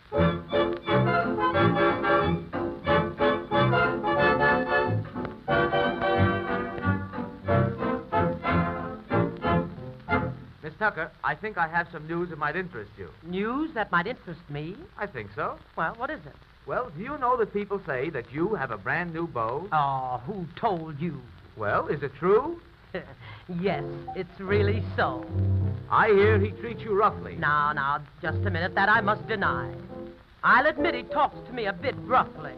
Miss Tucker, I think I have some news that might interest you. News that might interest me? I think so. Well, what is it? Well, do you know that people say that you have a brand new beau? Oh, who told you? Well, is it true? Yes, it's really so. I hear he treats you roughly. Now, just a minute. That I must deny. I'll admit he talks to me a bit gruffly.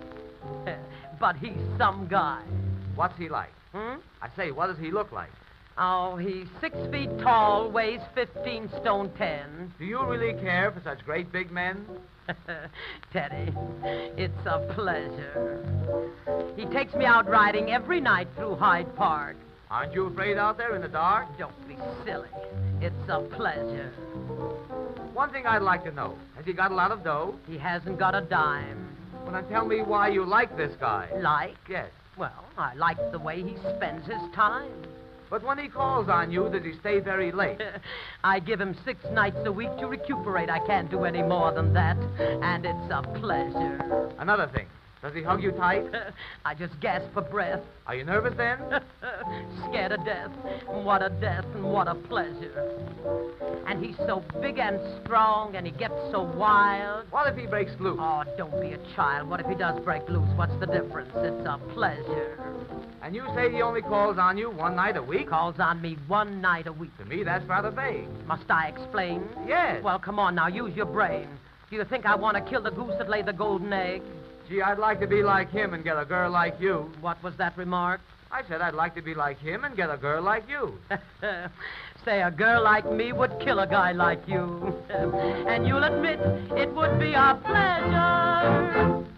But he's some guy. What's he like? Hmm? I say, what does he look like? Oh, he's 6 feet tall, weighs 15 stone 10. Do you really care for such great big men? Teddy, it's a pleasure. He takes me out riding every night through Hyde Park. Aren't you afraid out there in the dark? Don't be silly. It's a pleasure. One thing I'd like to know. Has he got a lot of dough? He hasn't got a dime. Well, then tell me why you like this guy. Like? Yes. Well, I like the way he spends his time. But when he calls on you, does he stay very late? I give him 6 nights a week to recuperate. I can't do any more than that. And it's a pleasure. Another thing. Does he hug you tight? I just gasp for breath. Are you nervous then? Scared to death. What a death and what a pleasure. And he's so big and strong, and he gets so wild. What if he breaks loose? Oh, don't be a child. What if he does break loose? What's the difference? It's a pleasure. And you say he only calls on you 1 night a week? Calls on me 1 night a week. To me, that's rather vague. Must I explain? Yes. Well, come on now, use your brain. Do you think I want to kill the goose that laid the golden egg? Gee, I'd like to be like him and get a girl like you. What was that remark? I said I'd like to be like him and get a girl like you. Say, a girl like me would kill a guy like you. And you'll admit it would be a pleasure.